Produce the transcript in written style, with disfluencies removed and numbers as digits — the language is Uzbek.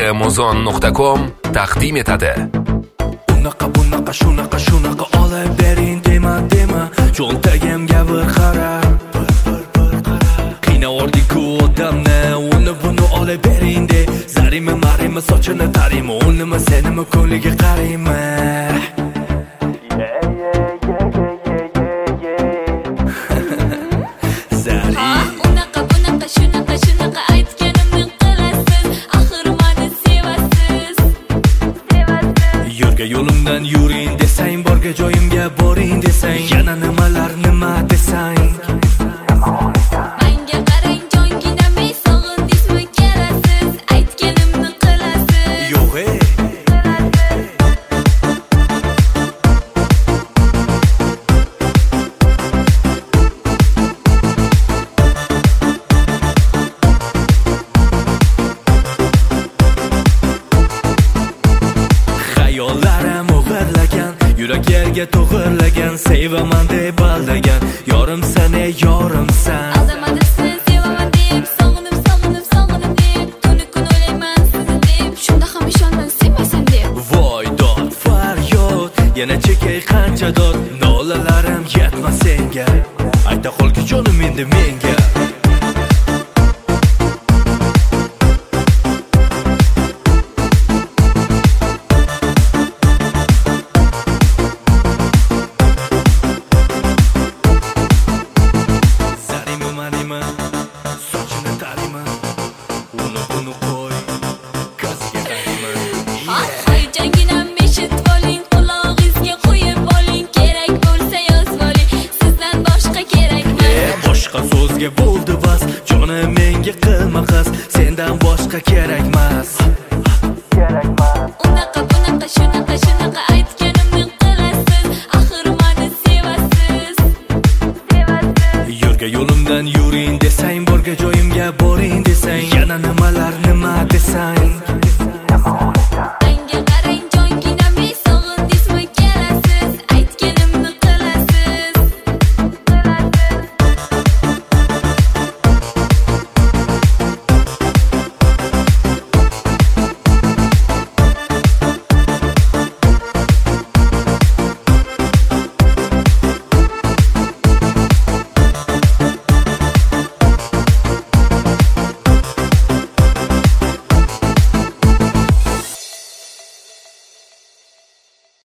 Muzon.com taqdim etadi. Unaqa bunaqa shunaqa olib bering dema cho'ntagimga bir qara. Qiynavordik-ku odamni, uni buni olib bering de. Zarimi marimi sochini tarimi, unimi senimi ko'liga qaraymi. Yo'limdan yuring desang, borga joyimga boring desang, yana nima desang. Menga qarang jonginam, men sog'indingizmi kelasiz, aytganimni qilasiz. Yo'q Xayollarim o'g'irlagan, yurak yerga to'g'irlagan, sevaman deb aldagan, yorimsan ey yorimsan. Aldamadisan, sevaman deb, sog'inib deb, tuni kun o'ylayman sizni deb, shunda ham ishonmay sevmaysan deb. Voy dod faryod, yana chekay qancha dod, nolalarim yetmas senga. Ayta qolki jonim endi menga. Sochini tarimi, uni qo'y, ko'ziga qaraymi. Hay jonginam, eshitib oling, qulog'ingizga qo'yib oling, kerak bo'lsa yozib oling, sizdan boshqa kerakmas. Boshqa so'zga bo'ldi bas, jonim menga qilma qas, sendan boshqa kerakmas. Unaqa bunaqa shunaqa aytganimni qilasiz, axir meni sevasiz. Yo'limdan yuring desang, borga joyimga boring desang, yana nimalar